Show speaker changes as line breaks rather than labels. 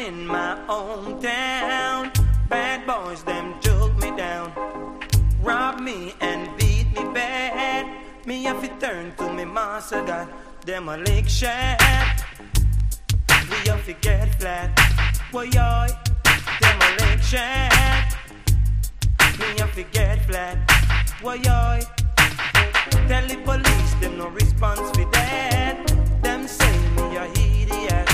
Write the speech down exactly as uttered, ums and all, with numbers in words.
in my hometown. Bad boys, them took me down, rob me and beat me bad. Me have to turn to me master God. Them a lick shot. We have to get flat. Boy, yoy. Them a lick shot. Me have to get flat. Boy, yoy. Tell the police them no response for that. Them say me a idiot.